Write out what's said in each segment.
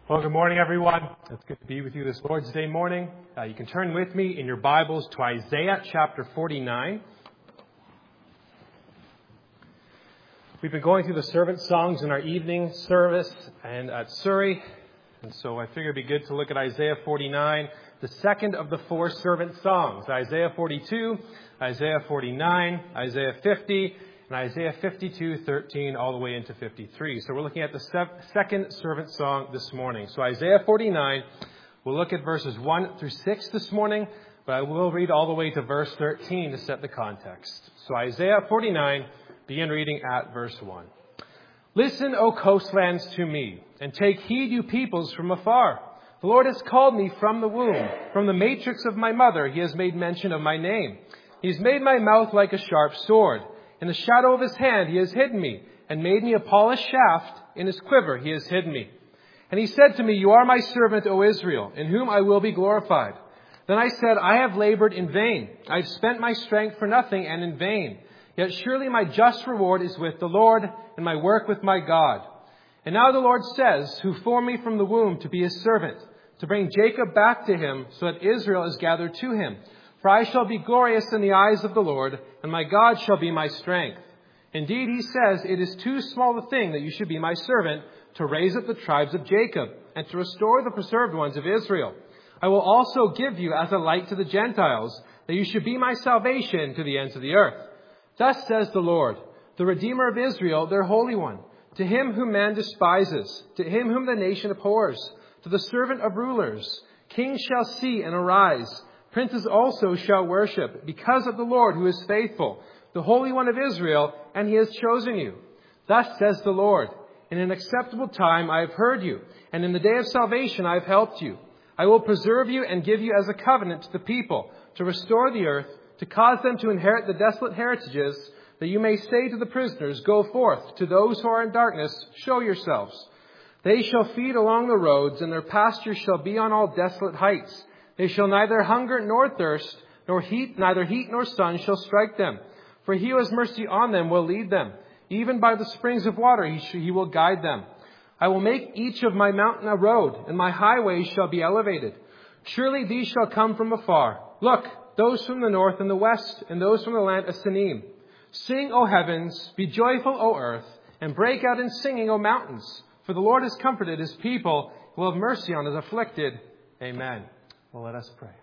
Well, good morning, everyone. It's good to be with you this Lord's Day morning. You can turn with me in your Bibles to Isaiah chapter 49. We've been going through the servant songs in our evening service and at Surrey. And so I figured it'd be good to look at Isaiah 49, the second of the four servant songs. Isaiah 42, Isaiah 49, Isaiah 50, and Isaiah 52, 13, all the way into 53. So we're looking at the second servant song this morning. So Isaiah 49, we'll look at verses 1 through 6 this morning, but I will read all the way to verse 13 to set the context. So Isaiah 49, begin reading at verse 1. Listen, O coastlands, to me, and take heed, you peoples from afar. The Lord has called me from the womb. From the matrix of my mother, he has made mention of my name. He has made my mouth like a sharp sword. In the shadow of his hand he has hidden me, and made me a polished shaft. In his quiver he has hidden me. And he said to me, You are my servant, O Israel, in whom I will be glorified. Then I said, I have labored in vain. I have spent my strength for nothing and in vain. Yet surely my just reward is with the Lord, and my work with my God. And now the Lord says, who formed me from the womb to be his servant, to bring Jacob back to him, so that Israel is gathered to him. For I shall be glorious in the eyes of the Lord, and my God shall be my strength. Indeed, he says, it is too small a thing that you should be my servant, to raise up the tribes of Jacob, and to restore the preserved ones of Israel. I will also give you as a light to the Gentiles, that you should be my salvation to the ends of the earth. Thus says the Lord, the Redeemer of Israel, their Holy One, to him whom man despises, to him whom the nation abhors, to the servant of rulers. Kings shall see and arise. Princes also shall worship, because of the Lord who is faithful, the Holy One of Israel, and he has chosen you. Thus says the Lord, in an acceptable time I have heard you, and in the day of salvation I have helped you. I will preserve you and give you as a covenant to the people, to restore the earth, to cause them to inherit the desolate heritages, that you may say to the prisoners, Go forth. To those who are in darkness, show yourselves. They shall feed along the roads, and their pastures shall be on all desolate heights. They shall neither hunger nor thirst, neither heat nor sun shall strike them. For he who has mercy on them will lead them. Even by the springs of water he will guide them. I will make each of my mountain a road, and my highways shall be elevated. Surely these shall come from afar. Look, those from the north and the west, and those from the land of Sinim. Sing, O heavens, be joyful, O earth, and break out in singing, O mountains. For the Lord has comforted his people, he will have mercy on his afflicted. Amen. Well, let us pray.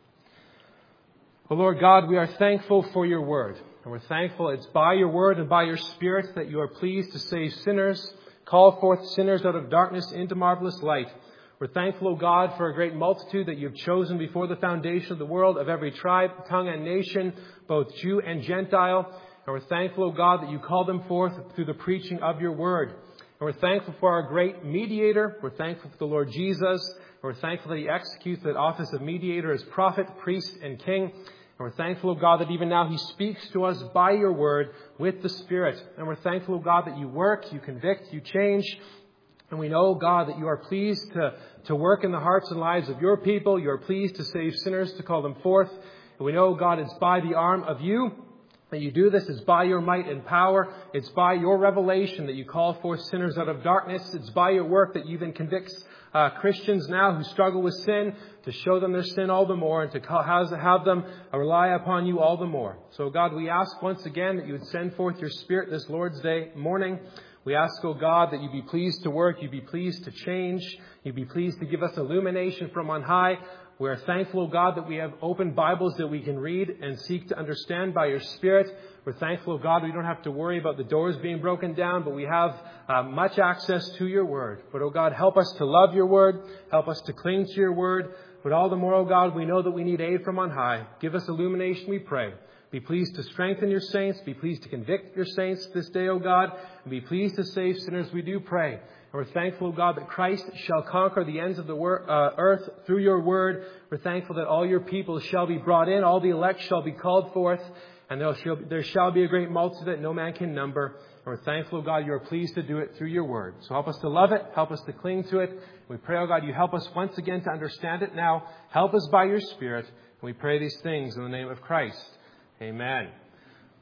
Oh, Lord God, we are thankful for your word. And we're thankful it's by your word and by your spirit that you are pleased to save sinners, call forth sinners out of darkness into marvelous light. We're thankful, O God, for a great multitude that you've chosen before the foundation of the world, of every tribe, tongue, and nation, both Jew and Gentile. And we're thankful, O God, that you call them forth through the preaching of your word. And we're thankful for our great mediator. We're thankful for the Lord Jesus. And we're thankful that he executes that office of mediator as prophet, priest, and king. And we're thankful, O God, that even now he speaks to us by your word with the Spirit. And we're thankful, O God, that you work, you convict, you change. And we know, God, that you are pleased to work in the hearts and lives of your people. You are pleased to save sinners, to call them forth. And we know, God, it's by the arm of you that you do this. It's by your might and power. It's by your revelation that you call forth sinners out of darkness. It's by your work that you even convict Christians now who struggle with sin, to show them their sin all the more and to have them rely upon you all the more. So, God, we ask once again that you would send forth your Spirit this Lord's Day morning. We ask, O God, that you be pleased to work, you be pleased to change, you be pleased to give us illumination from on high. We are thankful, O God, that we have open Bibles that we can read and seek to understand by your Spirit. We're thankful, O God, we don't have to worry about the doors being broken down, but we have much access to your word. But, O God, help us to love your word. Help us to cling to your word. But all the more, O God, we know that we need aid from on high. Give us illumination, we pray. Be pleased to strengthen your saints. Be pleased to convict your saints this day, O God. And be pleased to save sinners, we do pray. And we're thankful, O God, that Christ shall conquer the ends of the earth through your word. We're thankful that all your people shall be brought in. All the elect shall be called forth. And there shall be a great multitude that no man can number. And we're thankful, O God, you are pleased to do it through your word. So help us to love it. Help us to cling to it. We pray, O God, you help us once again to understand it now. Help us by your Spirit. And we pray these things in the name of Christ. Amen.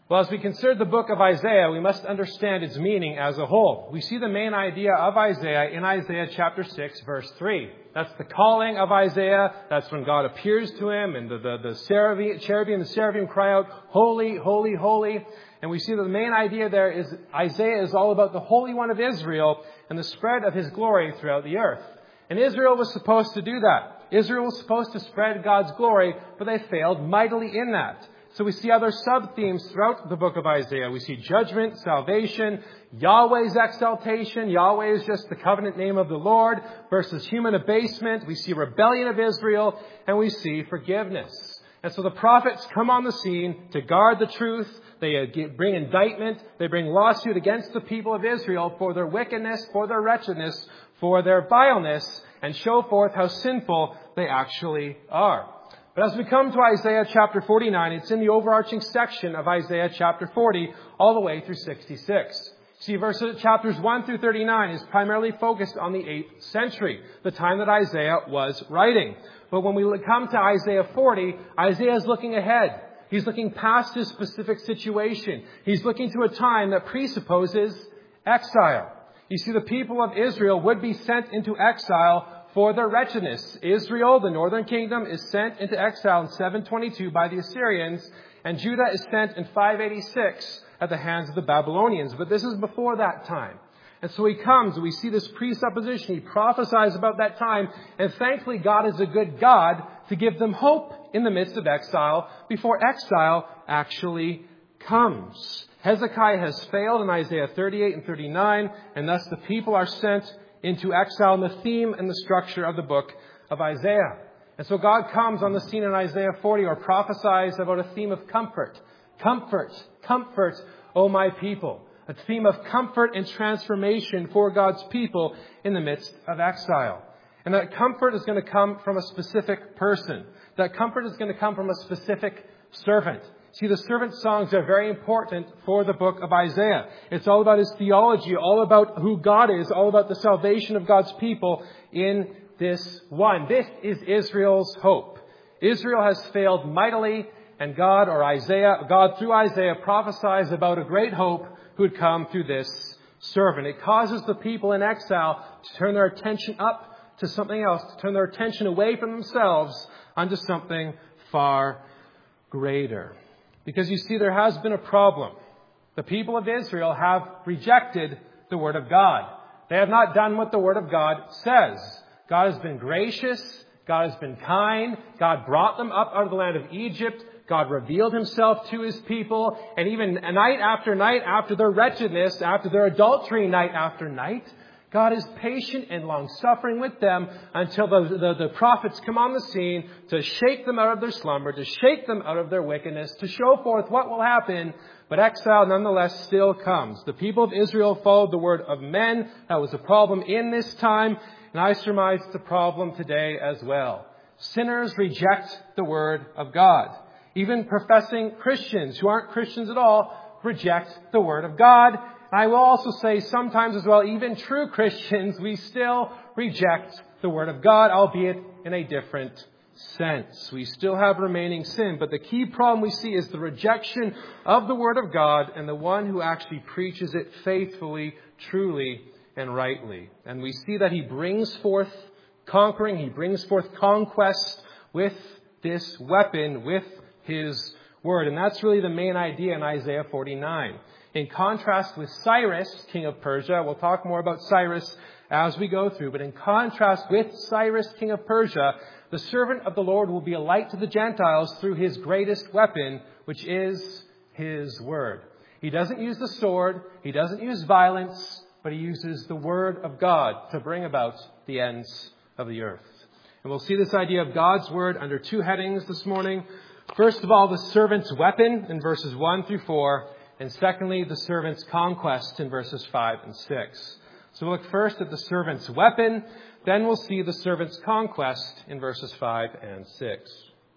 Well, as we consider the book of Isaiah, we must understand its meaning as a whole. We see the main idea of Isaiah in Isaiah chapter 6, verse 3. That's the calling of Isaiah. That's when God appears to him, and the cherubim and the seraphim cry out, "Holy, holy, holy." And we see that the main idea there is Isaiah is all about the Holy One of Israel and the spread of his glory throughout the earth. And Israel was supposed to do that. Israel was supposed to spread God's glory, but they failed mightily in that. So we see other sub-themes throughout the book of Isaiah. We see judgment, salvation, Yahweh's exaltation. Yahweh is just the covenant name of the Lord versus human abasement. We see rebellion of Israel, and we see forgiveness. And so the prophets come on the scene to guard the truth. They bring indictment. They bring lawsuit against the people of Israel for their wickedness, for their wretchedness, for their vileness, and show forth how sinful they actually are. But as we come to Isaiah chapter 49, it's in the overarching section of Isaiah chapter 40 all the way through 66. See, chapters 1 through 39 is primarily focused on the 8th century, the time that Isaiah was writing. But when we come to Isaiah 40, Isaiah is looking ahead. He's looking past his specific situation. He's looking to a time that presupposes exile. You see, the people of Israel would be sent into exile for their wretchedness. Israel, the northern kingdom, is sent into exile in 722 by the Assyrians, and Judah is sent in 586 at the hands of the Babylonians. But this is before that time. And so he comes, we see this presupposition. He prophesies about that time, and thankfully God is a good God to give them hope in the midst of exile before exile actually comes. Hezekiah has failed in Isaiah 38 and 39, and thus the people are sent into exile, in the theme and the structure of the book of Isaiah. And so God comes on the scene in Isaiah 40, or prophesies about a theme of comfort. Comfort, comfort, O my people. A theme of comfort and transformation for God's people in the midst of exile. And that comfort is going to come from a specific person. That comfort is going to come from a specific servant. See, the servant songs are very important for the book of Isaiah. It's all about his theology, all about who God is, all about the salvation of God's people in this one. This is Israel's hope. Israel has failed mightily, and God through Isaiah prophesies about a great hope who would come through this servant. It causes the people in exile to turn their attention up to something else, to turn their attention away from themselves onto something far greater. Because you see, there has been a problem. The people of Israel have rejected the Word of God. They have not done what the Word of God says. God has been gracious. God has been kind. God brought them up out of the land of Egypt. God revealed himself to his people. And even night after their wretchedness, after their adultery night after night, God is patient and long-suffering with them until the prophets come on the scene to shake them out of their slumber, to shake them out of their wickedness, to show forth what will happen. But exile nonetheless still comes. The people of Israel followed the word of men. That was a problem in this time. And I surmise it's a problem today as well. Sinners reject the word of God. Even professing Christians who aren't Christians at all reject the word of God. I will also say sometimes as well, even true Christians, we still reject the Word of God, albeit in a different sense. We still have remaining sin, but the key problem we see is the rejection of the Word of God and the one who actually preaches it faithfully, truly, and rightly. And we see that he brings forth conquering, he brings forth conquest with this weapon, with his Word. And that's really the main idea in Isaiah 49. In contrast with Cyrus, king of Persia, we'll talk more about Cyrus as we go through, but in contrast with Cyrus, king of Persia, the servant of the Lord will be a light to the Gentiles through his greatest weapon, which is his word. He doesn't use the sword, he doesn't use violence, but he uses the word of God to bring about the ends of the earth. And we'll see this idea of God's word under two headings this morning. First of all, the servant's weapon in verses 1 through 4. And secondly, the servant's conquest in verses 5 and 6. So we'll look first at the servant's weapon, then we'll see the servant's conquest in verses 5 and 6.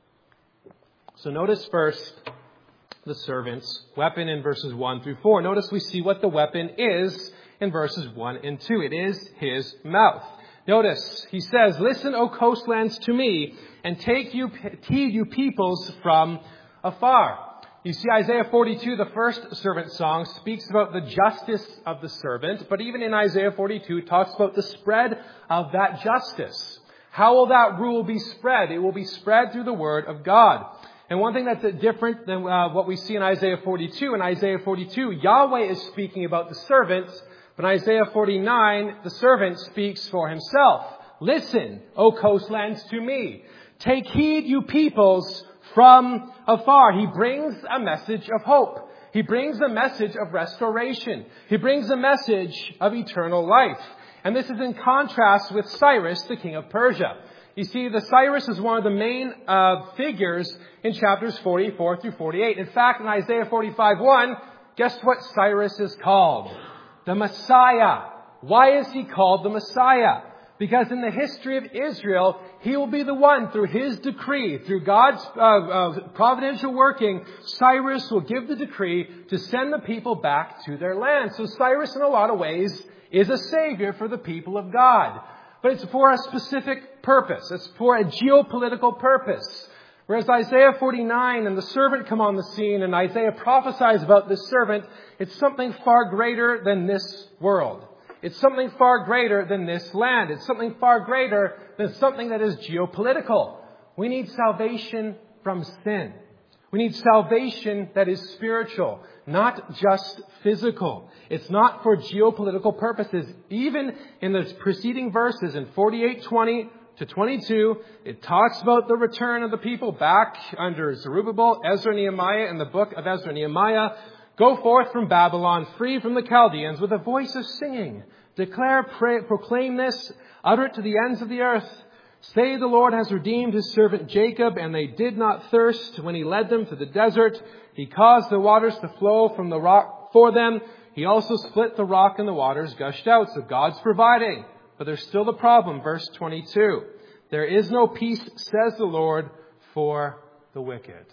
So notice first the servant's weapon in verses 1 through 4. Notice we see what the weapon is in verses 1 and 2. It is his mouth. Notice, he says, "Listen, O coastlands, to me, and take heed, you peoples from afar." You see, Isaiah 42, the first servant song, speaks about the justice of the servant, but even in Isaiah 42, it talks about the spread of that justice. How will that rule be spread? It will be spread through the word of God. And one thing that's different than what we see in Isaiah 42, Yahweh is speaking about the servants, but in Isaiah 49, the servant speaks for himself. Listen, O coastlands, to me. Take heed, you peoples, from afar. He brings a message of hope. He brings a message of restoration. He brings a message of eternal life. And this is in contrast with Cyrus, the king of Persia. You see, the Cyrus is one of the main figures in chapters 44 through 48. In fact, in Isaiah 45:1, guess what Cyrus is called? The Messiah. Why is he called the Messiah? Because in the history of Israel, he will be the one, through his decree, through God's providential working, Cyrus will give the decree to send the people back to their land. So Cyrus, in a lot of ways, is a savior for the people of God. But it's for a specific purpose. It's for a geopolitical purpose. Whereas Isaiah 49 and the servant come on the scene, and Isaiah prophesies about this servant, it's something far greater than this world. It's something far greater than this land. It's something far greater than something that is geopolitical. We need salvation from sin. We need salvation that is spiritual, not just physical. It's not for geopolitical purposes. Even in the preceding verses in 48:20 to 22, it talks about the return of the people back under Zerubbabel, Ezra, Nehemiah, in the book of Ezra, Nehemiah. Go forth from Babylon, free from the Chaldeans, with a voice of singing. Declare, proclaim this, utter it to the ends of the earth. Say the Lord has redeemed his servant Jacob, and they did not thirst when he led them to the desert. He caused the waters to flow from the rock for them. He also split the rock and the waters gushed out. So God's providing. But there's still the problem. Verse 22. There is no peace, says the Lord, for the wicked.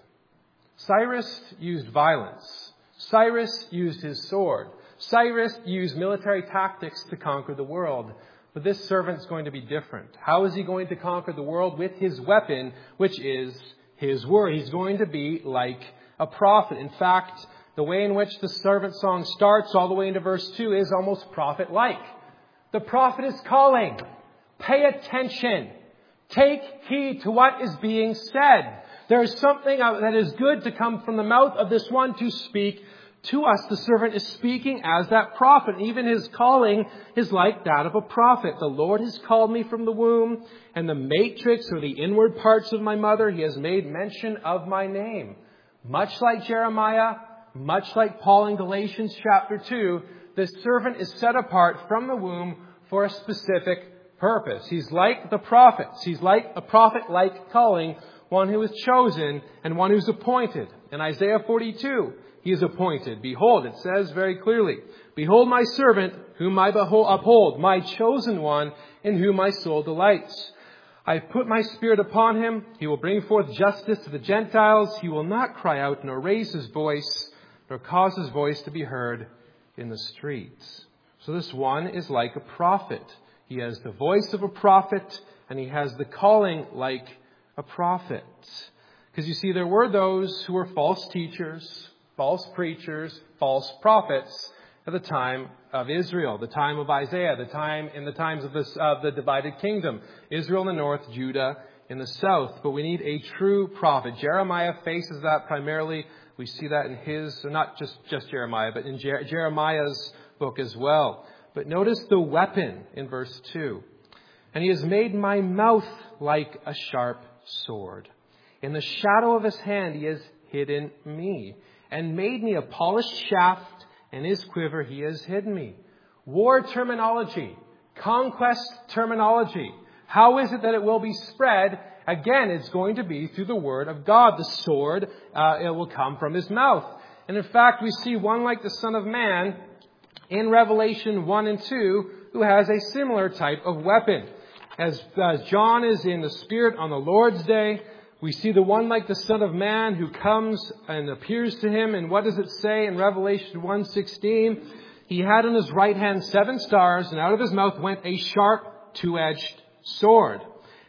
Cyrus used violence. Cyrus used his sword. Cyrus used military tactics to conquer the world. But this servant's going to be different. How is he going to conquer the world? With his weapon, which is his word. He's going to be like a prophet. In fact, the way in which the servant song starts all the way into verse 2 is almost prophet-like. The prophet is calling. Pay attention. Take heed to what is being said. There is something that is good to come from the mouth of this one to speak to us. The servant is speaking as that prophet. Even his calling is like that of a prophet. The Lord has called me from the womb, and the matrix, or the inward parts of my mother, he has made mention of my name. Much like Jeremiah, much like Paul in Galatians chapter 2, this servant is set apart from the womb for a specific purpose. He's like the prophets. He's like a prophet-like calling, one who is chosen and one who's appointed. In Isaiah 42, he is appointed. Behold, it says very clearly, behold my servant whom I uphold, my chosen one in whom my soul delights. I have put my spirit upon him. He will bring forth justice to the Gentiles. He will not cry out nor raise his voice, nor cause his voice to be heard in the streets. So this one is like a prophet. He has the voice of a prophet, and he has the calling like a prophet. Because you see, there were those who were false teachers, false preachers, false prophets at the time of Israel, the time of Isaiah, the times of the divided kingdom. Israel in the north, Judah in the south. But we need a true prophet. Jeremiah faces that primarily. We see that in his, not just Jeremiah, but in Jeremiah's book as well. But notice the weapon in verse 2. And he has made my mouth like a sharp sword. In the shadow of his hand he has hidden me, and made me a polished shaft. In his quiver he has hidden me. War terminology, conquest terminology. How is it that it will be spread? Again, it's going to be through the word of God. The sword, it will come from his mouth. And in fact, we see one like the Son of Man in Revelation 1 and 2 who has a similar type of weapon. As John is in the Spirit on the Lord's day, we see the one like the Son of Man who comes and appears to him. And what does it say in Revelation 1:16? He had in his right hand 7 stars, and out of his mouth went a sharp 2-edged sword.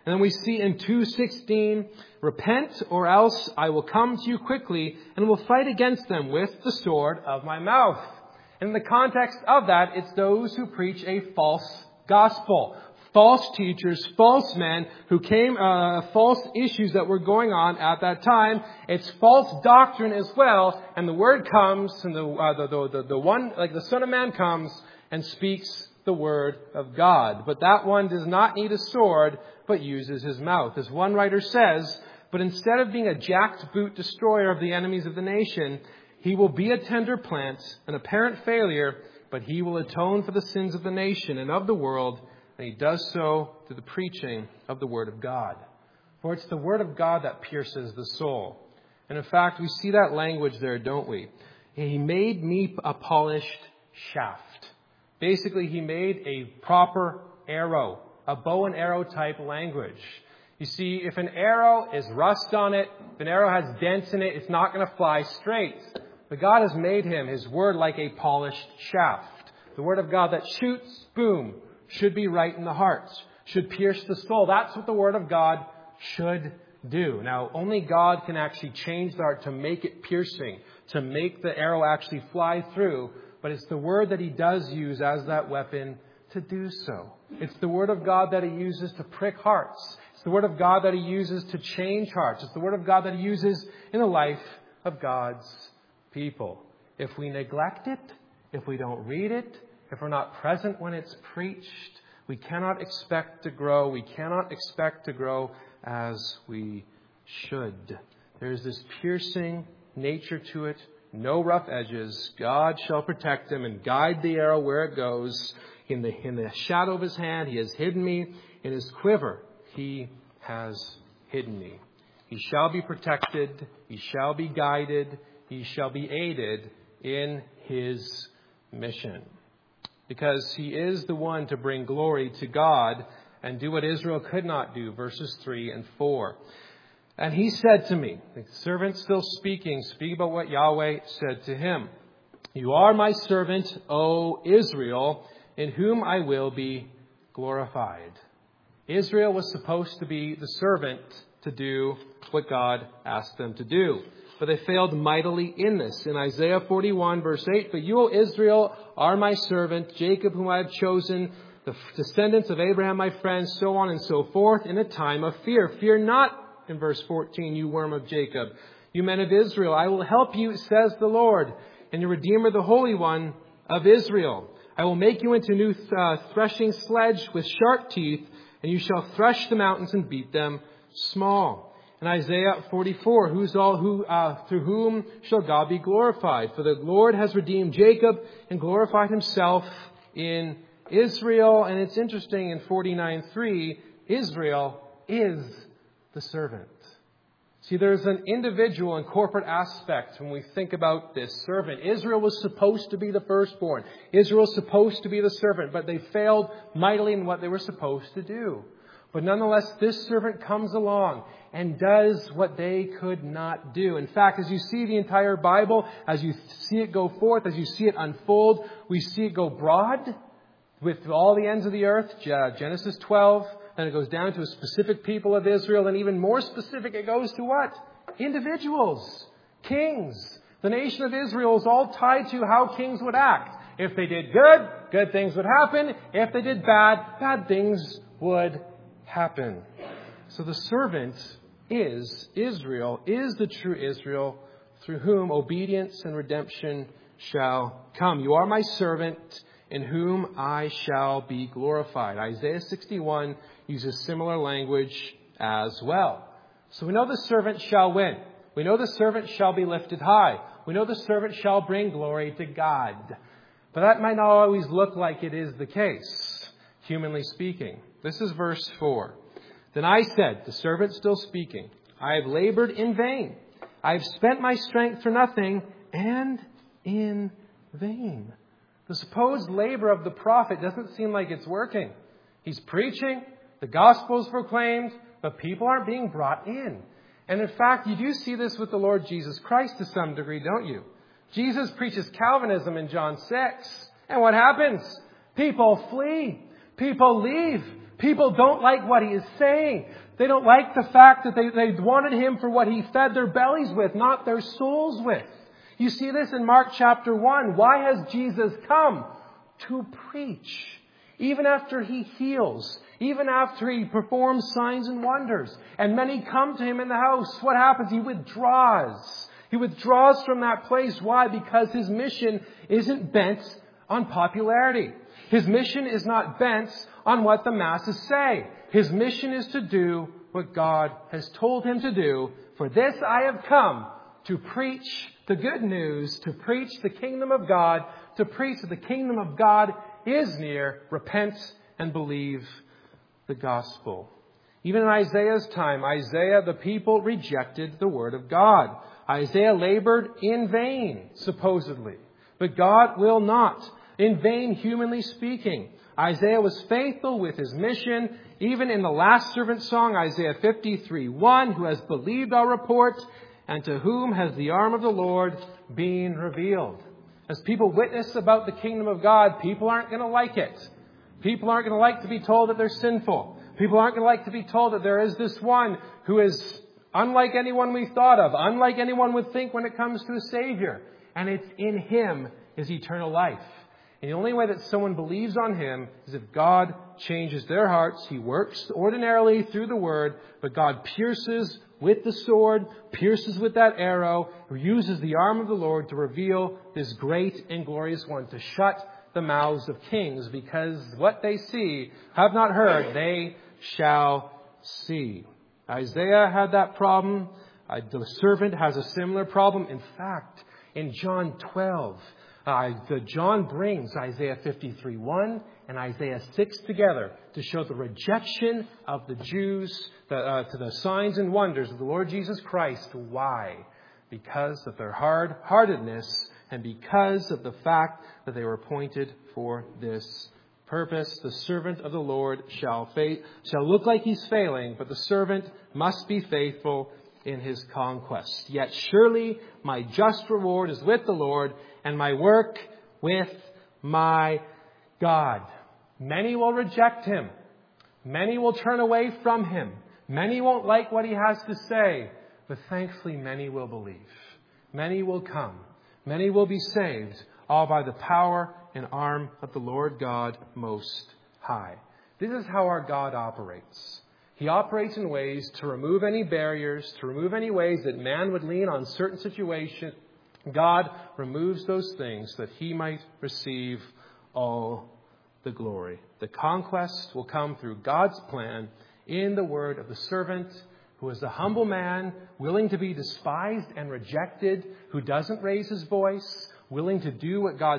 And then we see in 2:16, repent or else I will come to you quickly and will fight against them with the sword of my mouth. And in the context of that, it's those who preach a false gospel. False teachers, false men who came, false issues that were going on at that time. It's false doctrine as well. And the word comes, and the one, like the Son of Man comes and speaks the word of God. But that one does not need a sword, but uses his mouth. As one writer says, but instead of being a jacked boot destroyer of the enemies of the nation, he will be a tender plant, an apparent failure, but he will atone for the sins of the nation and of the world. And he does so through the preaching of the Word of God. For it's the Word of God that pierces the soul. And in fact, we see that language there, don't we? He made me a polished shaft. Basically, he made a proper arrow, a bow and arrow type language. You see, if an arrow is rust on it, if an arrow has dents in it, it's not going to fly straight. But God has made him, his Word, like a polished shaft. The Word of God that shoots, boom, should be right in the heart, should pierce the soul. That's what the Word of God should do. Now, only God can actually change the heart to make it piercing, to make the arrow actually fly through. But it's the Word that he does use as that weapon to do so. It's the Word of God that he uses to prick hearts. It's the Word of God that he uses to change hearts. It's the Word of God that he uses in the life of God's people. If we neglect it, if we don't read it, if we're not present when it's preached, we cannot expect to grow. We cannot expect to grow as we should. There's this piercing nature to it, no rough edges. God shall protect him and guide the arrow where it goes. In the shadow of his hand, he has hidden me. In his quiver, he has hidden me. He shall be protected. He shall be guided. He shall be aided in his mission. Because he is the one to bring glory to God and do what Israel could not do, verses 3 and 4. And he said to me, the servant still speaking about what Yahweh said to him. You are my servant, O Israel, in whom I will be glorified. Israel was supposed to be the servant to do what God asked them to do. But they failed mightily in this. In Isaiah 41, verse 8, but you, O Israel, are my servant, Jacob, whom I have chosen, the descendants of Abraham, my friend, so on and so forth, in a time of fear. Fear not, in verse 14, you worm of Jacob. You men of Israel, I will help you, says the Lord, and your Redeemer, the Holy One of Israel. I will make you into new threshing sledge with sharp teeth, and you shall thresh the mountains and beat them small. In Isaiah 44, through whom shall God be glorified? For the Lord has redeemed Jacob and glorified himself in Israel. And it's interesting, in 49:3, Israel is the servant. See, there's an individual and corporate aspect when we think about this servant. Israel was supposed to be the firstborn. Israel was supposed to be the servant, but they failed mightily in what they were supposed to do. But nonetheless, this servant comes along and does what they could not do. In fact, as you see the entire Bible, as you see it go forth, as you see it unfold, we see it go broad with all the ends of the earth, Genesis 12, and it goes down to a specific people of Israel, and even more specific, it goes to what? Individuals, kings. The nation of Israel is all tied to how kings would act. If they did good, good things would happen. If they did bad, bad things would happen. So the servant is Israel, is the true Israel, through whom obedience and redemption shall come. You are my servant, in whom I shall be glorified. Isaiah 61 uses similar language as well. So we know the servant shall win. We know the servant shall be lifted high. We know the servant shall bring glory to God. But that might not always look like it is the case, humanly speaking. This is verse 4. Then I said, the servant still speaking, I have labored in vain. I have spent my strength for nothing and in vain. The supposed labor of the prophet doesn't seem like it's working. He's preaching, the gospel is proclaimed, but people aren't being brought in. And in fact, you do see this with the Lord Jesus Christ to some degree, don't you? Jesus preaches Calvinism in John 6. And what happens? People flee. People leave. People don't like what he is saying. They don't like the fact that they wanted him for what he fed their bellies with, not their souls with. You see this in Mark chapter 1. Why has Jesus come? To preach. Even after he heals, even after he performs signs and wonders, and many come to him in the house, what happens? He withdraws. He withdraws from that place. Why? Because his mission isn't bent on popularity. His mission is not bent on what the masses say. His mission is to do what God has told him to do. For this I have come, to preach the good news, to preach the kingdom of God, to preach that the kingdom of God is near. Repent and believe the gospel. Even in Isaiah's time, the people rejected the word of God. Isaiah labored in vain, supposedly. But God will not. In vain, humanly speaking. Isaiah was faithful with his mission. Even in the last servant song, Isaiah 53:1, who has believed our report, and to whom has the arm of the Lord been revealed. As people witness about the kingdom of God, people aren't going to like it. People aren't going to like to be told that they're sinful. People aren't going to like to be told that there is this one who is unlike anyone we thought of, unlike anyone would think when it comes to a Savior. And it's in him is eternal life. And the only way that someone believes on him is if God changes their hearts. He works ordinarily through the word, but God pierces with the sword, pierces with that arrow, uses the arm of the Lord to reveal this great and glorious one, to shut the mouths of kings, because what they see, have not heard, they shall see. Isaiah had that problem. The servant has a similar problem. In fact, in John 12, John brings Isaiah 53:1 and Isaiah 6 together to show the rejection of the Jews to the signs and wonders of the Lord Jesus Christ. Why? Because of their hard-heartedness and because of the fact that they were appointed for this purpose. The servant of the Lord shall look like he's failing, but the servant must be faithful in his conquest. Yet surely my just reward is with the Lord, and my work with my God. Many will reject him. Many will turn away from him. Many won't like what he has to say. But thankfully, many will believe. Many will come. Many will be saved, all by the power and arm of the Lord God Most High. This is how our God operates. He operates in ways to remove any barriers, to remove any ways that man would lean on certain situations. God removes those things that he might receive all the glory. The conquest will come through God's plan in the word of the servant, who is a humble man, willing to be despised and rejected, who doesn't raise his voice, willing to do what God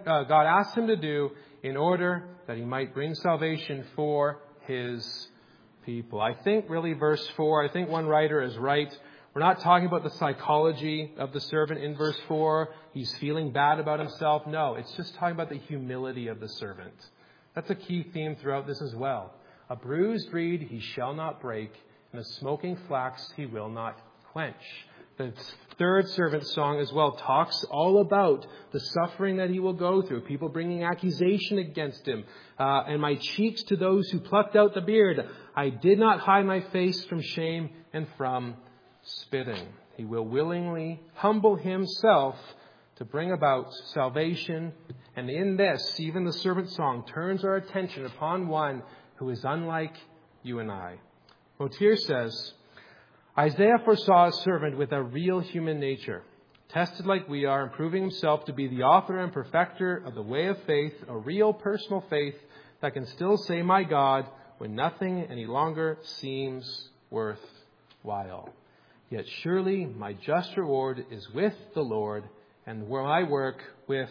asked him to do in order that he might bring salvation for his people. I think really verse 4, I think one writer is right. We're not talking about the psychology of the servant in verse 4. He's feeling bad about himself. No, it's just talking about the humility of the servant. That's a key theme throughout this as well. A bruised reed he shall not break, and a smoking flax he will not quench. The third servant song as well talks all about the suffering that he will go through. People bringing accusation against him. And my cheeks to those who plucked out the beard. I did not hide my face from shame and from spitting. He will willingly humble himself to bring about salvation. And in this, even the servant song turns our attention upon one who is unlike you and I. Motier says, Isaiah foresaw a servant with a real human nature, tested like we are, and proving himself to be the author and perfecter of the way of faith, a real personal faith that can still say, my God, when nothing any longer seems worthwhile. Yet surely my just reward is with the Lord, and my work with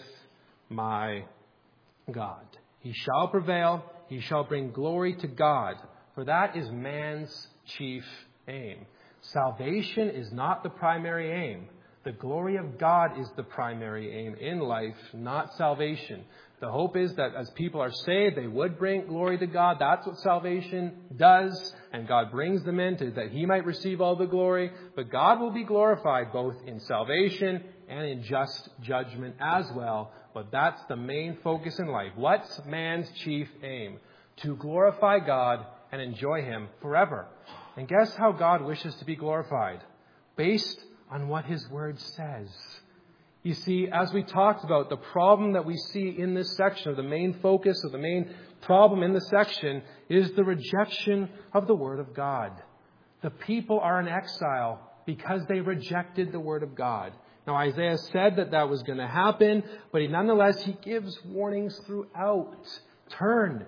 my God. He shall prevail. He shall bring glory to God, for that is man's chief aim. Salvation is not the primary aim. The glory of God is the primary aim in life, not salvation. The hope is that as people are saved, they would bring glory to God. That's what salvation does. And God brings them in that he might receive all the glory. But God will be glorified both in salvation and in just judgment as well. But that's the main focus in life. What's man's chief aim? to glorify God and enjoy Him forever. And guess how God wishes to be glorified? Based on what His Word says. You see, as we talked about, the problem that we see in this section, or the main focus, or the main problem in this section, is the rejection of the Word of God. The people are in exile because they rejected the Word of God. Now, Isaiah said that was going to happen, but nonetheless, he gives warnings throughout. Turn,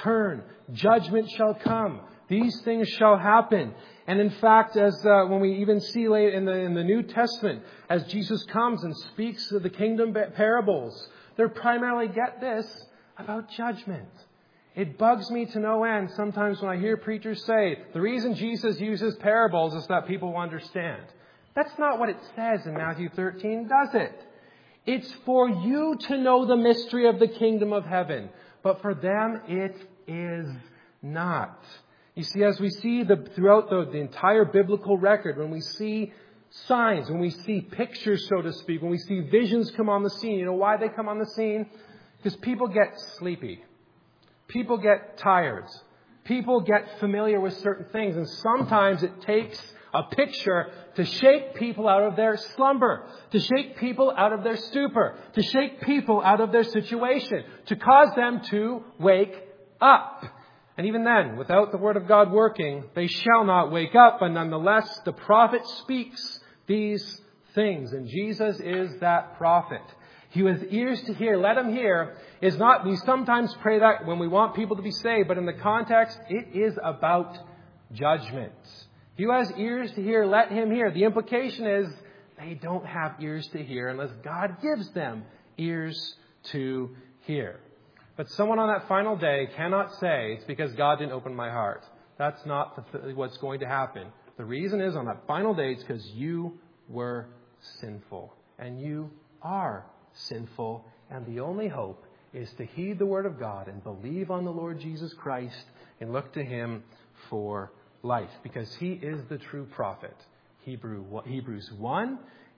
judgment shall come. These things shall happen. And in fact, as when we even see later in the New Testament, as Jesus comes and speaks of the kingdom parables, they're primarily, get this, about judgment. It bugs me to no end sometimes when I hear preachers say, the reason Jesus uses parables is that people will understand. That's not what it says in Matthew 13, does it? It's for you to know the mystery of the kingdom of heaven. But for them, it is not. You see, as we see throughout the entire biblical record, when we see signs, when we see pictures, so to speak, when we see visions come on the scene, you know why they come on the scene? Because people get sleepy. People get tired. People get familiar with certain things. And sometimes it takes a picture to shake people out of their slumber, to shake people out of their stupor, to shake people out of their situation, to cause them to wake up. And even then, without the Word of God working, they shall not wake up. But nonetheless, the prophet speaks these things. And Jesus is that prophet. He who has ears to hear, let him hear. Is not, we sometimes pray that when we want people to be saved, but in the context, it is about judgment. He who has ears to hear, let him hear. The implication is they don't have ears to hear unless God gives them ears to hear. But someone on that final day cannot say, it's because God didn't open my heart. That's not what's going to happen. The reason is on that final day, it's because you were sinful. And you are sinful. And the only hope is to heed the Word of God and believe on the Lord Jesus Christ and look to Him for life, because He is the true prophet. Hebrews 1,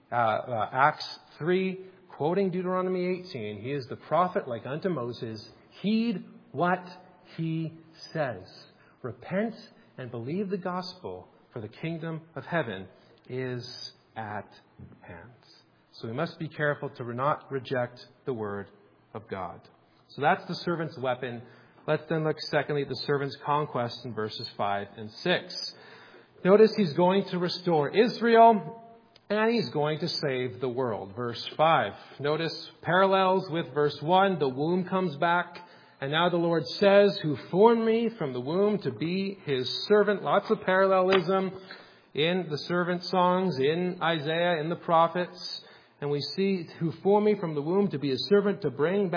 Acts 3, quoting Deuteronomy 18, He is the prophet like unto Moses. Heed what He says. Repent and believe the gospel, for the kingdom of heaven is at hand. So we must be careful to not reject the Word of God. So that's the servant's weapon. Let's then look secondly at the servant's conquest in verses 5 and 6. Notice he's going to restore Israel and he's going to save the world. Verse 5. Notice parallels with verse 1. The womb comes back. And now the Lord says, who formed me from the womb to be His servant. Lots of parallelism in the servant songs, in Isaiah, in the prophets. And we see who formed me from the womb to be His servant, to bring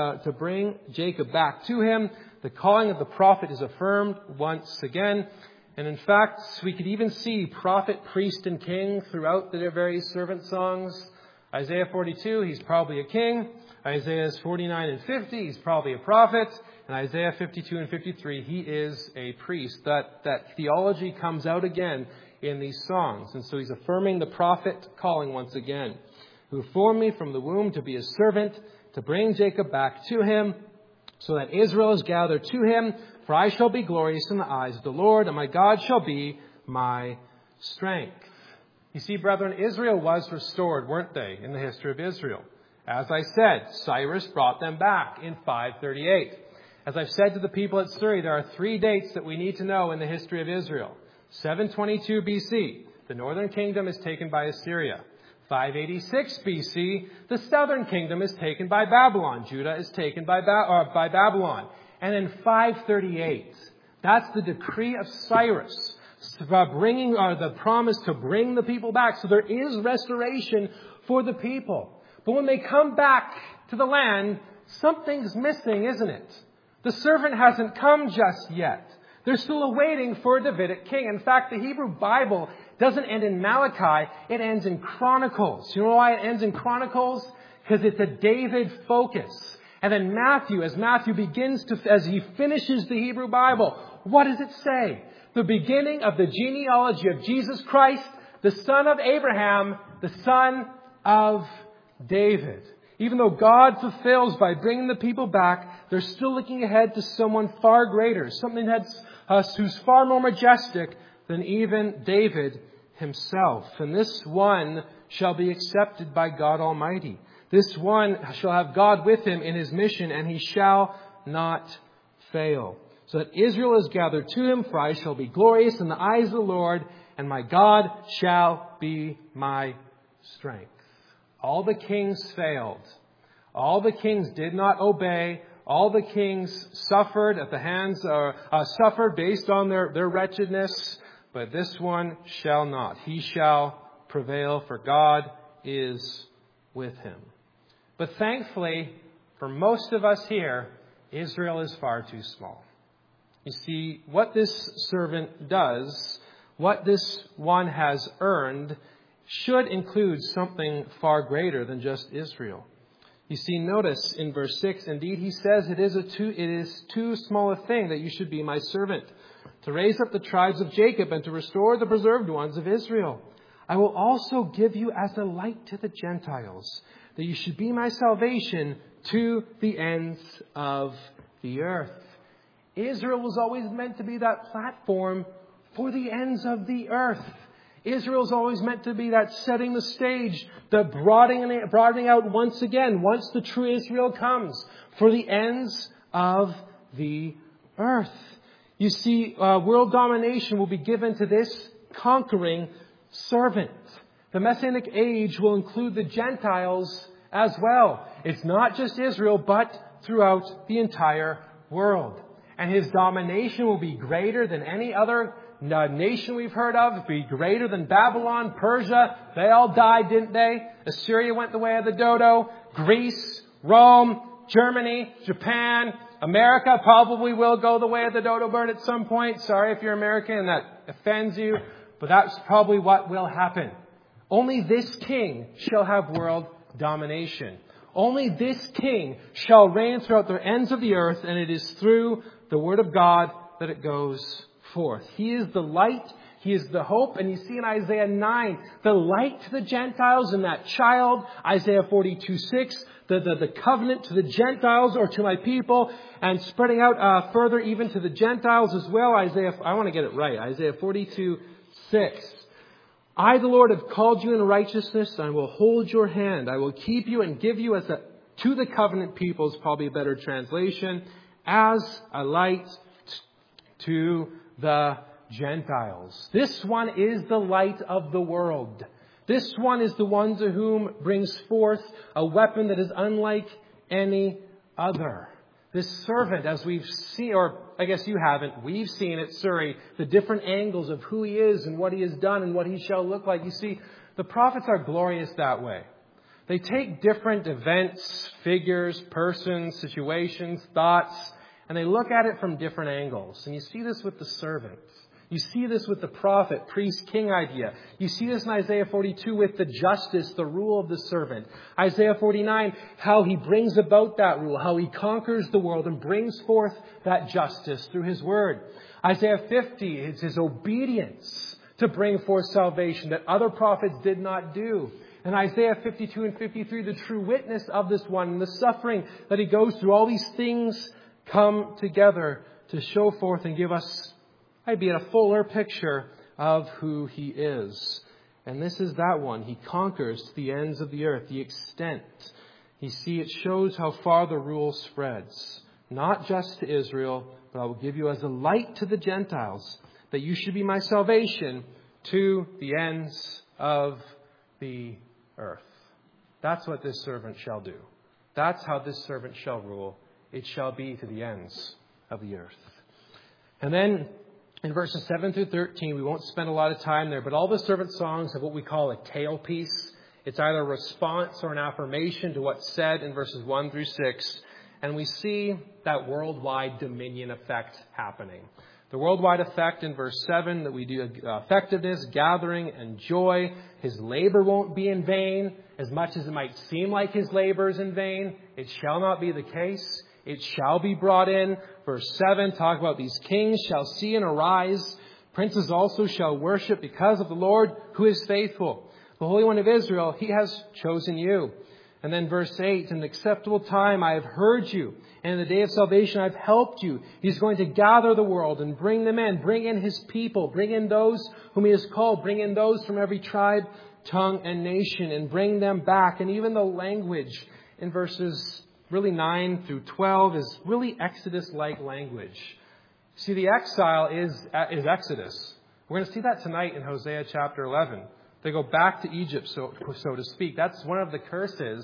Jacob back to Him. The calling of the prophet is affirmed once again. And in fact, we could even see prophet, priest, and king throughout the various servant songs. Isaiah 42, he's probably a king. Isaiah 49 and 50, he's probably a prophet. And Isaiah 52 and 53, he is a priest. That theology comes out again in these songs. And so he's affirming the prophet calling once again. Who formed me from the womb to be His servant, to bring Jacob back to Him, so that Israel is gathered to Him. For I shall be glorious in the eyes of the Lord, and my God shall be my strength. You see, brethren, Israel was restored, weren't they, in the history of Israel? As I said, Cyrus brought them back in 538. As I've said to the people at Surrey, there are 3 dates that we need to know in the history of Israel. 722 BC, the northern kingdom is taken by Assyria. 586 BC, the southern kingdom is taken by Babylon. Judah is taken by Babylon. And in 538, that's the decree of Cyrus, bringing the promise to bring the people back. So there is restoration for the people. But when they come back to the land, something's missing, isn't it? The servant hasn't come just yet. They're still awaiting for a Davidic king. In fact, the Hebrew Bible doesn't end in Malachi, it ends in Chronicles. You know why it ends in Chronicles? Because it's a David focus. And then Matthew, as he finishes the Hebrew Bible, what does it say? The beginning of the genealogy of Jesus Christ, the son of Abraham, the son of David. Even though God fulfills by bringing the people back, they're still looking ahead to someone far greater, something who's far more majestic than even David himself. And this one shall be accepted by God Almighty. This one shall have God with him in his mission, and he shall not fail. So that Israel is gathered to him, for I shall be glorious in the eyes of the Lord, and my God shall be my strength. All the kings failed. All the kings did not obey. All the kings suffered at the hands, suffered based on their wretchedness. But this one shall not. He shall prevail, for God is with him. But thankfully, for most of us here, Israel is far too small. You see, what this servant does, what this one has earned, should include something far greater than just Israel. You see, notice in verse 6, indeed he says, it is too small a thing that you should be my servant, to raise up the tribes of Jacob and to restore the preserved ones of Israel. I will also give you as a light to the Gentiles, that you should be my salvation to the ends of the earth. Israel was always meant to be that platform for the ends of the earth. Israel's always meant to be that setting the stage, the broadening out once again, once the true Israel comes, for the ends of the earth. You see, world domination will be given to this conquering servant. The Messianic age will include the Gentiles as well. It's not just Israel, but throughout the entire world. And his domination will be greater than any other nation we've heard of, be greater than Babylon, Persia. They all died, didn't they? Assyria went the way of the dodo. Greece, Rome, Germany, Japan, America probably will go the way of the dodo bird at some point. Sorry if you're American and that offends you, but that's probably what will happen. Only this king shall have world domination. Only this king shall reign throughout the ends of the earth, and it is through the word of God that it goes forth. He is the light. He is the hope. And you see in Isaiah 9, the light to the Gentiles and that child, Isaiah 42:6, the covenant to the Gentiles or to my people, and spreading out further even to the Gentiles as well. I want to get it right. Isaiah 42:6. I, the Lord, have called you in righteousness, and I will hold your hand. I will keep you and give you to the covenant people, is probably a better translation, as a light to the Gentiles. This one is the light of the world. This one is the one to whom brings forth a weapon that is unlike any other. This servant, as we've seen, or I guess you haven't, we've seen at Surrey, the different angles of who he is and what he has done and what he shall look like. You see, the prophets are glorious that way. They take different events, figures, persons, situations, thoughts, and they look at it from different angles. And you see this with the servant. You see this with the prophet, priest, king idea. You see this in Isaiah 42 with the justice, the rule of the servant. Isaiah 49, how he brings about that rule, how he conquers the world and brings forth that justice through his word. Isaiah 50, it's his obedience to bring forth salvation that other prophets did not do. And Isaiah 52 and 53, the true witness of this one, and the suffering that he goes through. All these things come together to show forth and give us maybe a fuller picture of who he is. And this is that one. He conquers to the ends of the earth, the extent. You see, it shows how far the rule spreads. Not just to Israel, but I will give you as a light to the Gentiles, that you should be my salvation to the ends of the earth. That's what this servant shall do. That's how this servant shall rule. It shall be to the ends of the earth. And then in verses 7 through 13, we won't spend a lot of time there, but all the servant songs have what we call a tailpiece. It's either a response or an affirmation to what's said in verses 1 through 6. And we see that worldwide dominion effect happening. The worldwide effect in verse 7 that we do effectiveness, gathering, and joy. His labor won't be in vain. As much as it might seem like his labor is in vain, it shall not be the case. It shall be brought in. Verse 7, talk about these kings shall see and arise. Princes also shall worship because of the Lord who is faithful. The Holy One of Israel, he has chosen you. And then verse 8, in an acceptable time I have heard you, and in the day of salvation I've helped you. He's going to gather the world and bring them in. Bring in His people. Bring in those whom He has called. Bring in those from every tribe, tongue, and nation, and bring them back. And even the language in verses really 9 through 12 is really Exodus-like language. See, the exile is Exodus. We're going to see that tonight in Hosea chapter 11. They go back to Egypt, so to speak. That's one of the curses.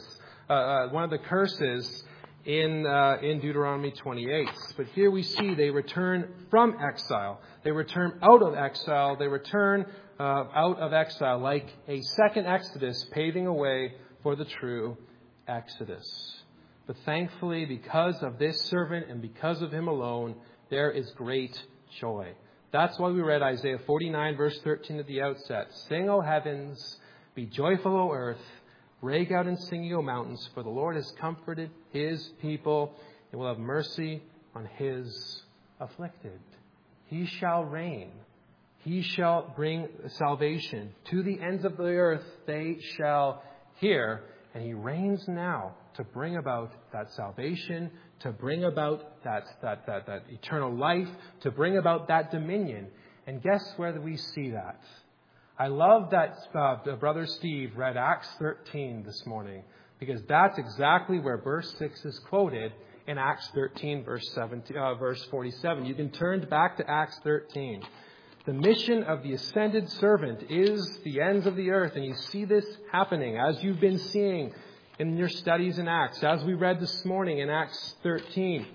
In Deuteronomy 28. But here we see they return from exile. They return out of exile. They return out of exile like a second Exodus, paving a way for the true Exodus. But thankfully, because of this servant and because of him alone, there is great joy. That's why we read Isaiah 49, verse 13 at the outset. Sing, O heavens, be joyful, O earth. Break out and sing, O mountains, for the Lord has comforted His people and will have mercy on His afflicted. He shall reign. He shall bring salvation. To the ends of the earth they shall hear. And He reigns now to bring about that salvation, to bring about that eternal life, to bring about that dominion. And guess where we see that? I love that Brother Steve read Acts 13 this morning, because that's exactly where verse 6 is quoted in Acts 13, verse 47. You can turn back to Acts 13. The mission of the ascended servant is the ends of the earth, and you see this happening as you've been seeing in your studies in Acts, as we read this morning in Acts 13.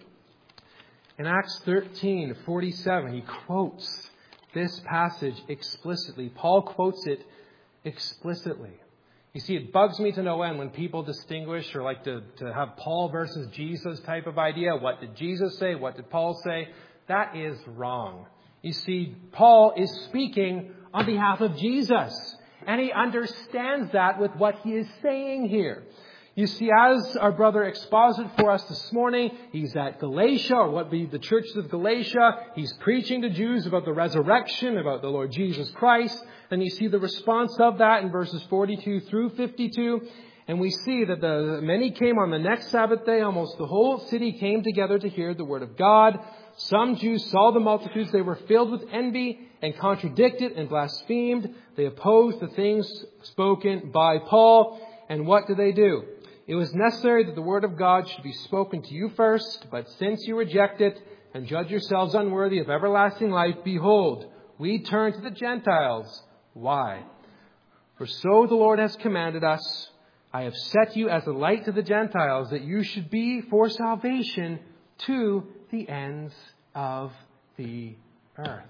In Acts 13:47, he quotes this passage explicitly. Paul quotes it explicitly. You see, it bugs me to no end when people distinguish or like to have Paul versus Jesus type of idea. What did Jesus say? What did Paul say? That is wrong. You see, Paul is speaking on behalf of Jesus, and he understands that with what he is saying here. You see, as our brother exposited for us this morning, he's at Galatia, or what be the churches of Galatia. He's preaching to Jews about the resurrection, about the Lord Jesus Christ. And you see the response of that in verses 42 through 52. And we see that many came on the next Sabbath day. Almost the whole city came together to hear the word of God. Some Jews saw the multitudes. They were filled with envy and contradicted and blasphemed. They opposed the things spoken by Paul. And what did they do? It was necessary that the word of God should be spoken to you first, but since you reject it and judge yourselves unworthy of everlasting life, behold, we turn to the Gentiles. Why? For so the Lord has commanded us, I have set you as a light to the Gentiles, that you should be for salvation to the ends of the earth.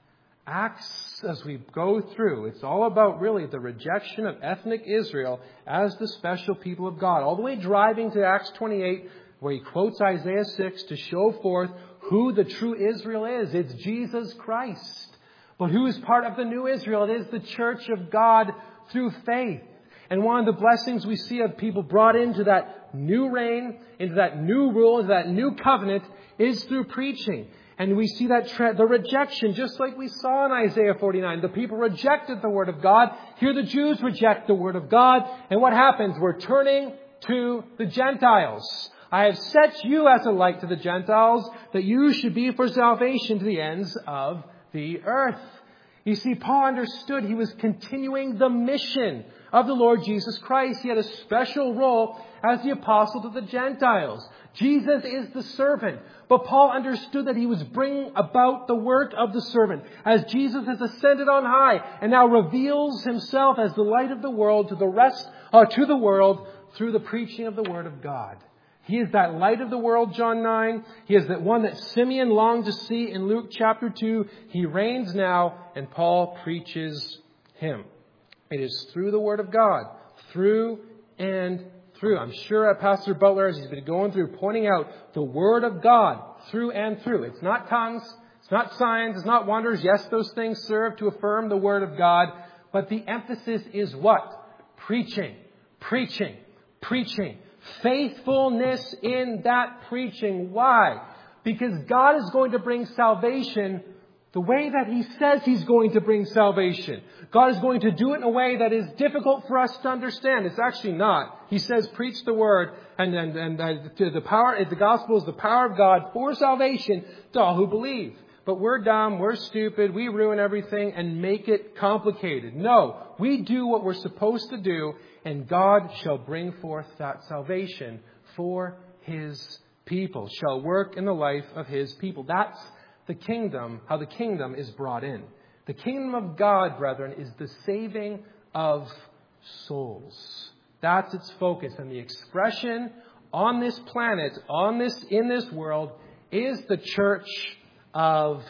Acts, as we go through, it's all about really the rejection of ethnic Israel as the special people of God. All the way driving to Acts 28, where he quotes Isaiah 6 to show forth who the true Israel is. It's Jesus Christ. But who is part of the new Israel? It is the church of God through faith. And one of the blessings we see of people brought into that new reign, into that new rule, into that new covenant, is through preaching. And we see that the rejection, just like we saw in Isaiah 49. The people rejected the word of God. Here the Jews reject the word of God. And what happens? We're turning to the Gentiles. I have set you as a light to the Gentiles, that you should be for salvation to the ends of the earth. You see, Paul understood he was continuing the mission of the Lord Jesus Christ. He had a special role as the apostle to the Gentiles. Jesus is the servant. But Paul understood that he was bringing about the work of the servant as Jesus has ascended on high and now reveals himself as the light of the world to the world through the preaching of the word of God. He is that light of the world, John 9. He is that one that Simeon longed to see in Luke chapter 2. He reigns now, and Paul preaches him. It is through the word of God, through and through. I'm sure Pastor Butler, as he's been going through, pointing out the word of God through and through. It's not tongues. It's not signs. It's not wonders. Yes, those things serve to affirm the word of God. But the emphasis is what? Preaching. Preaching. Preaching. Faithfulness in that preaching. Why? Because God is going to bring salvation The way that He says He's going to bring salvation. God is going to do it in a way that is difficult for us to understand. It's actually not. He says, preach the word, and the gospel is the power of God for salvation to all who believe. But we're dumb, we're stupid, we ruin everything and make it complicated. No, we do what we're supposed to do, and God shall bring forth that salvation for His people, shall work in the life of His people. That's the kingdom, how the kingdom is brought in. The kingdom of God, brethren, is the saving of souls. That's its focus. And the expression on this planet, in this world, is the church of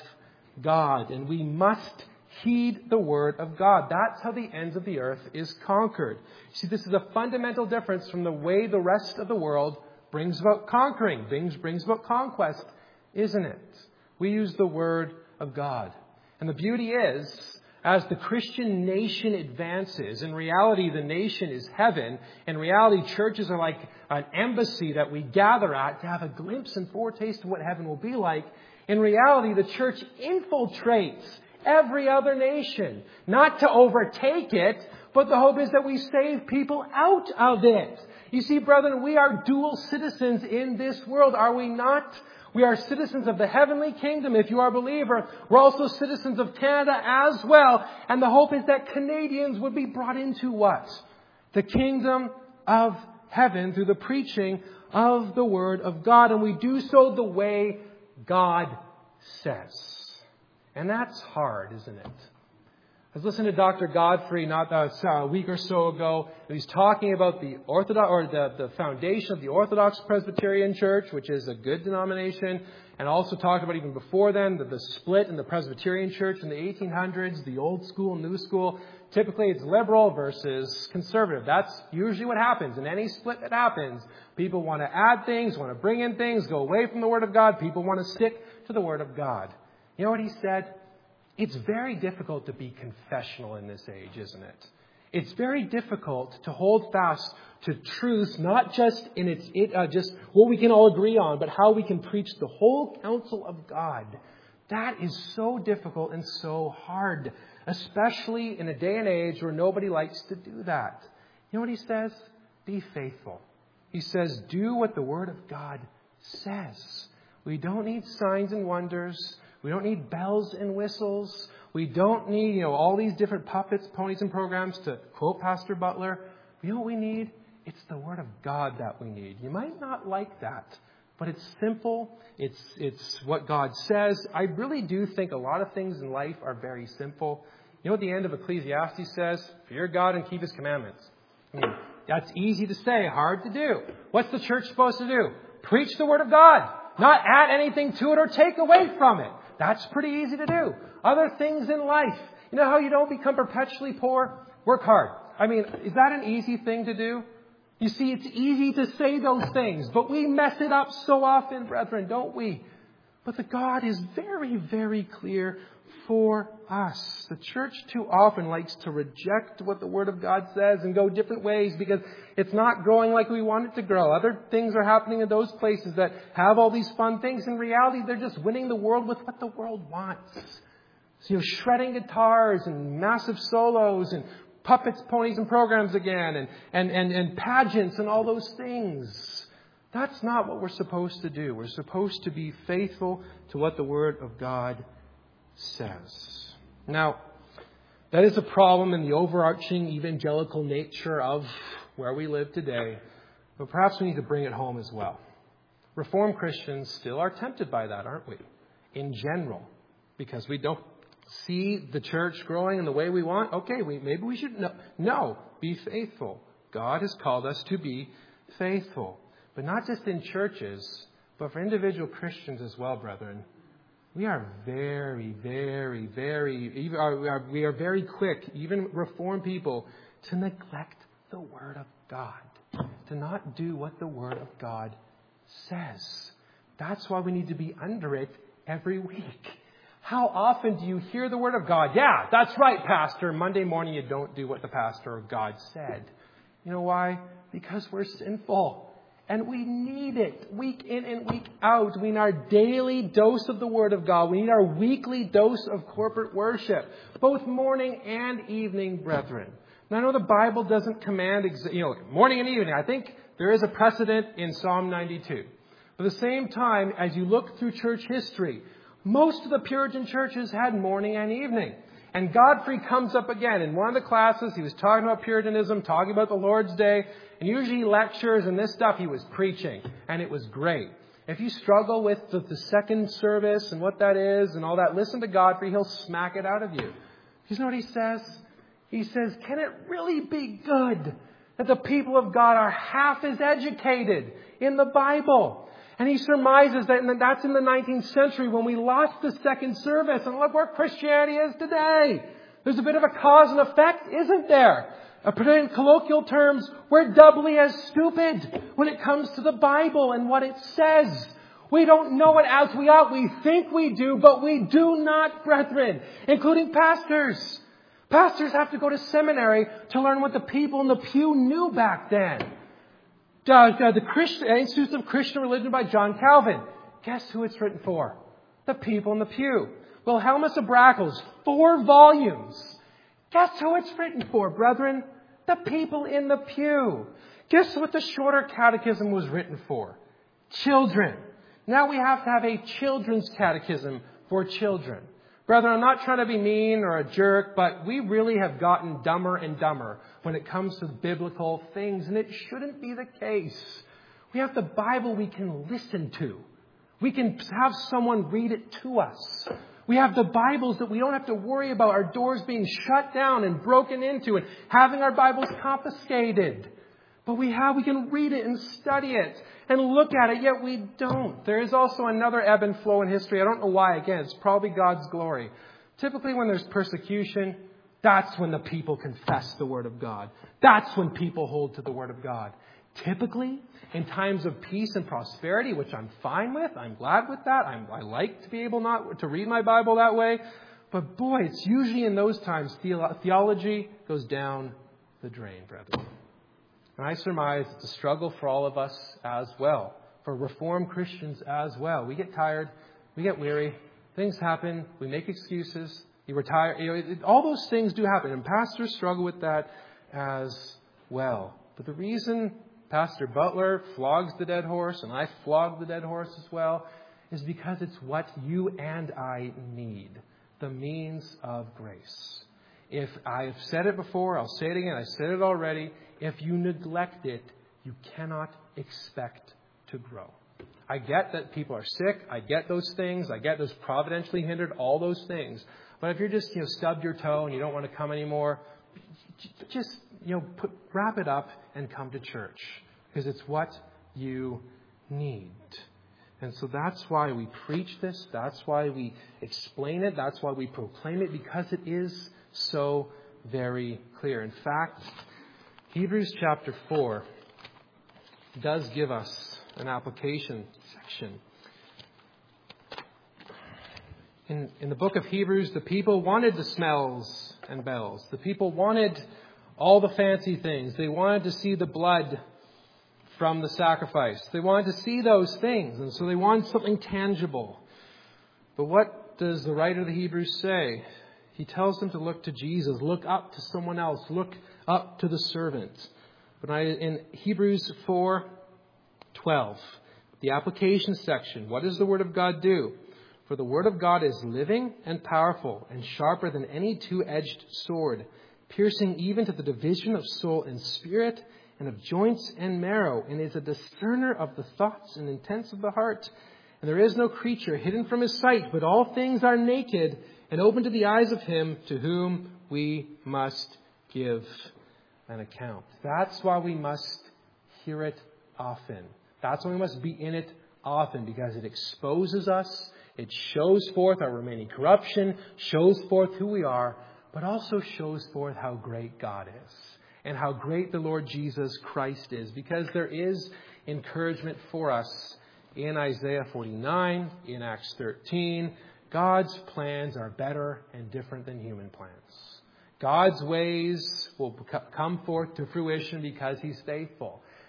God. And we must heed the word of God. That's how the ends of the earth is conquered. See, this is a fundamental difference from the way the rest of the world brings about conquering, brings about conquest, isn't it? We use the word of God. And the beauty is, as the Christian nation advances, in reality the nation is heaven. In reality, churches are like an embassy that we gather at to have a glimpse and foretaste of what heaven will be like. In reality, the church infiltrates every other nation. Not to overtake it, but the hope is that we save people out of it. You see, brethren, we are dual citizens in this world, are we not? We are citizens of the heavenly kingdom. If you are a believer, we're also citizens of Canada as well. And the hope is that Canadians would be brought into what? The kingdom of heaven through the preaching of the word of God. And we do so the way God says. And that's hard, isn't it? I was listening to Dr. Godfrey a week or so ago. And he's talking about the Orthodox, or the foundation of the Orthodox Presbyterian Church, which is a good denomination, and also talked about even before then the split in the Presbyterian Church in the 1800s, the old school, new school. Typically, it's liberal versus conservative. That's usually what happens in any split that happens. People want to add things, want to bring in things, go away from the Word of God. People want to stick to the Word of God. You know what he said? It's very difficult to be confessional in this age, isn't it? It's very difficult to hold fast to truth, not just in just what we can all agree on, but how we can preach the whole counsel of God. That is so difficult and so hard, especially in a day and age where nobody likes to do that. You know what he says? Be faithful. He says, do what the Word of God says. We don't need signs and wonders. We don't need bells and whistles. We don't need, all these different puppets, ponies, and programs to quote Pastor Butler. You know what we need? It's the Word of God that we need. You might not like that, but it's simple. It's what God says. I really do think a lot of things in life are very simple. You know what the end of Ecclesiastes says? Fear God and keep His commandments. I mean, that's easy to say, hard to do. What's the church supposed to do? Preach the Word of God. Not add anything to it or take away from it. That's pretty easy to do. Other things in life. You know how you don't become perpetually poor? Work hard. I mean, is that an easy thing to do? You see, it's easy to say those things, but we mess it up so often, brethren, don't we? But the God is very, very clear for us. The church too often likes to reject what the Word of God says and go different ways because it's not growing like we want it to grow. Other things are happening in those places that have all these fun things. In reality, they're just winning the world with what the world wants. So, shredding guitars and massive solos and puppets, ponies, and programs again and pageants and all those things. That's not what we're supposed to do. We're supposed to be faithful to what the Word of God says. Now, that is a problem in the overarching evangelical nature of where we live today, but perhaps we need to bring it home as well. Reformed Christians still are tempted by that, aren't we? In general, because we don't see the church growing in the way we want. Okay, maybe we should be faithful. God has called us to be faithful, but not just in churches, but for individual Christians as well, brethren. We are very, very, very, we are very quick, even Reformed people, to neglect the Word of God, to not do what the Word of God says. That's why we need to be under it every week. How often do you hear the Word of God? Yeah, that's right, Pastor. Monday morning you don't do what the pastor or God said. You know why? Because we're sinful. And we need it week in and week out. We need our daily dose of the Word of God. We need our weekly dose of corporate worship, both morning and evening, brethren. And I know the Bible doesn't command, morning and evening. I think there is a precedent in Psalm 92. But at the same time, as you look through church history, most of the Puritan churches had morning and evening. And Godfrey comes up again. In one of the classes, he was talking about Puritanism, talking about the Lord's Day. And usually lectures and this stuff he was preaching. And it was great. If you struggle with the second service and what that is and all that, listen to Godfrey. He'll smack it out of you. You know what he says? He says, can it really be good that the people of God are half as educated in the Bible? And he surmises that that's in the 19th century when we lost the second service. And look where Christianity is today. There's a bit of a cause and effect, isn't there? Put it in colloquial terms, we're doubly as stupid when it comes to the Bible and what it says. We don't know it as we ought. We think we do, but we do not, brethren, including pastors. Pastors have to go to seminary to learn what the people in the pew knew back then. The Institutes of Christian Religion by John Calvin. Guess who it's written for? The people in the pew. Wilhelmus of Brackels, 4 volumes. Guess who it's written for, brethren? The people in the pew. Guess what the Shorter Catechism was written for? Children. Now we have to have a children's catechism for children. Brethren, I'm not trying to be mean or a jerk, but we really have gotten dumber and dumber when it comes to biblical things, and it shouldn't be the case. We have the Bible we can listen to. We can have someone read it to us. We have the Bibles that we don't have to worry about our doors being shut down and broken into and having our Bibles confiscated. But we can read it and study it and look at it, yet we don't. There is also another ebb and flow in history. I don't know why. Again, it's probably God's glory. Typically when there's persecution, that's when the people confess the Word of God. That's when people hold to the Word of God. Typically, in times of peace and prosperity, which I'm fine with, I'm glad with that. I like to be able not to read my Bible that way. But boy, it's usually in those times theology goes down the drain, brethren. And I surmise it's a struggle for all of us as well, for Reformed Christians as well. We get tired, we get weary, things happen, we make excuses, you retire. All those things do happen, and pastors struggle with that as well. But the reason Pastor Butler flogs the dead horse, and I flog the dead horse as well, is because it's what you and I need, the means of grace. If I've said it before, I'll say it again, I said it already, if you neglect it, you cannot expect to grow. I get that people are sick, I get those things, I get those providentially hindered, all those things. But if you're just, stubbed your toe and you don't want to come anymore, just, wrap it up and come to church. Because it's what you need. And so that's why we preach this. That's why we explain it. That's why we proclaim it. Because it is so very clear. In fact, Hebrews chapter 4 does give us an application section. In the book of Hebrews, the people wanted the smells and bells. The people wanted all the fancy things. They wanted to see the blood from the sacrifice. They wanted to see those things, and so they wanted something tangible. But what does the writer of the Hebrews say? He tells them to look to Jesus, look up to someone else, look up to the servant. But in Hebrews 4:12, the application section, what does the Word of God do? For the Word of God is living and powerful and sharper than any two-edged sword, piercing even to the division of soul and spirit and of joints and marrow, and is a discerner of the thoughts and intents of the heart. And there is no creature hidden from his sight, but all things are naked and open to the eyes of him to whom we must give an account. That's why we must hear it often. That's why we must be in it often, because it exposes us. It shows forth our remaining corruption, shows forth who we are, but also shows forth how great God is and how great the Lord Jesus Christ is, because there is encouragement for us in Isaiah 49, in Acts 13. God's plans are better and different than human plans. God's ways will come forth to fruition because He's faithful.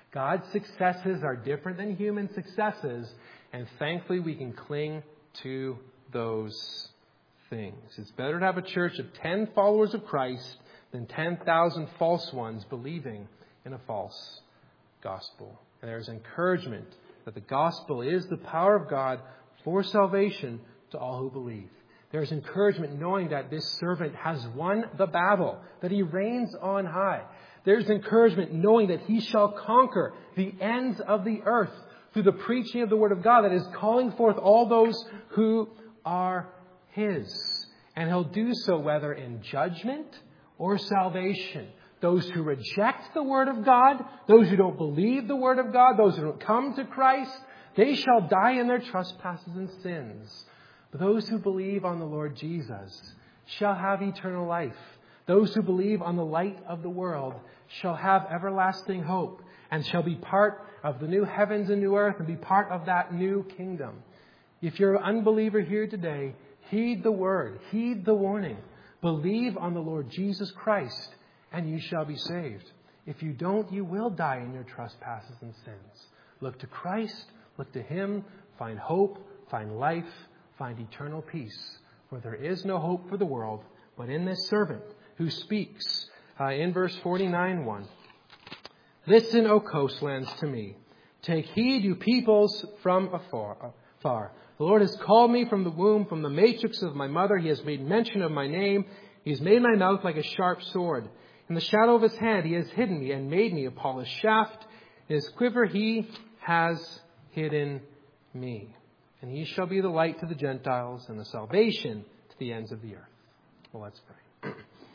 God's successes are different than human successes, and thankfully we can cling to those things. It's better to have a church of 10 followers of Christ than 10,000 false ones believing in a false gospel. And there's encouragement that the gospel is the power of God for salvation to all who believe. There's encouragement knowing that this servant has won the battle, that he reigns on high. There's encouragement knowing that he shall conquer the ends of the earth through the preaching of the Word of God that is calling forth all those who are His. And He'll do so whether in judgment or salvation. Those who reject the Word of God, those who don't believe the Word of God, those who don't come to Christ, they shall die in their trespasses and sins. But those who believe on the Lord Jesus shall have eternal life. Those who believe on the light of the world shall have everlasting hope and shall be part of the new heavens and new earth and be part of that new kingdom. If you're an unbeliever here today, heed the word, heed the warning. Believe on the Lord Jesus Christ and you shall be saved. If you don't, you will die in your trespasses and sins. Look to Christ, look to Him, find hope, find life, find eternal peace. For there is no hope for the world, but in this servant who speaks in verse 49:1. Listen, O coastlands, to me. Take heed, you peoples from afar. The Lord has called me from the womb, from the matrix of my mother. He has made mention of my name. He has made my mouth like a sharp sword. In the shadow of His hand He has hidden me and made me a polished shaft. In His quiver He has hidden me. And He shall be the light to the Gentiles and the salvation to the ends of the earth. Well, let's pray.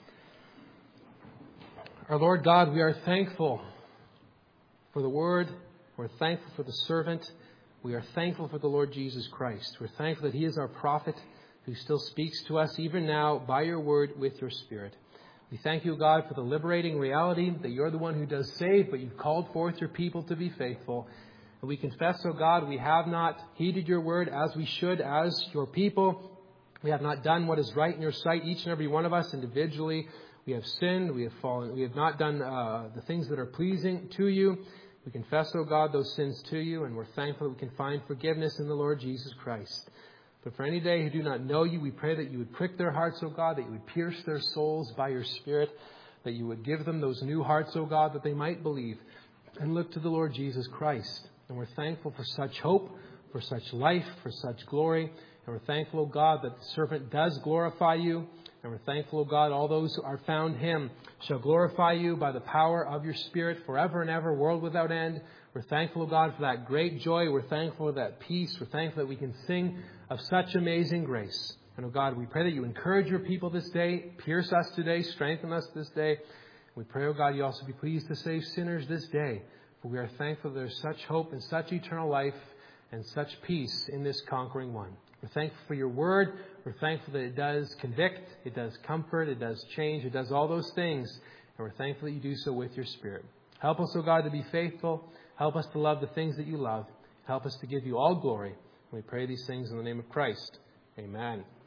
Our Lord God, we are thankful for the Word. We're thankful for the servant. We are thankful for the Lord Jesus Christ. We're thankful that He is our prophet who still speaks to us even now by your Word with your Spirit. We thank you, God, for the liberating reality that you're the one who does save, but you've called forth your people to be faithful. And we confess, O God, we have not heeded your word as we should as your people. We have not done what is right in your sight, each and every one of us individually. We have sinned, we have fallen, we have not done the things that are pleasing to you. We confess, O God, those sins to you, and we're thankful that we can find forgiveness in the Lord Jesus Christ. But for any day who do not know you, we pray that you would prick their hearts, O God, that you would pierce their souls by your Spirit, that you would give them those new hearts, O God, that they might believe and look to the Lord Jesus Christ. And we're thankful for such hope, for such life, for such glory. And we're thankful, O God, that the servant does glorify you. And we're thankful, O God, all those who are found Him shall glorify you by the power of your Spirit forever and ever, world without end. We're thankful, O God, for that great joy. We're thankful for that peace. We're thankful that we can sing of such amazing grace. And, O God, we pray that you encourage your people this day, pierce us today, strengthen us this day. We pray, O God, you also be pleased to save sinners this day. For we are thankful that there's such hope and such eternal life and such peace in this conquering one. We're thankful for your word. We're thankful that it does convict, it does comfort, it does change, it does all those things. And we're thankful that you do so with your Spirit. Help us, O God, to be faithful. Help us to love the things that you love. Help us to give you all glory. And we pray these things in the name of Christ. Amen.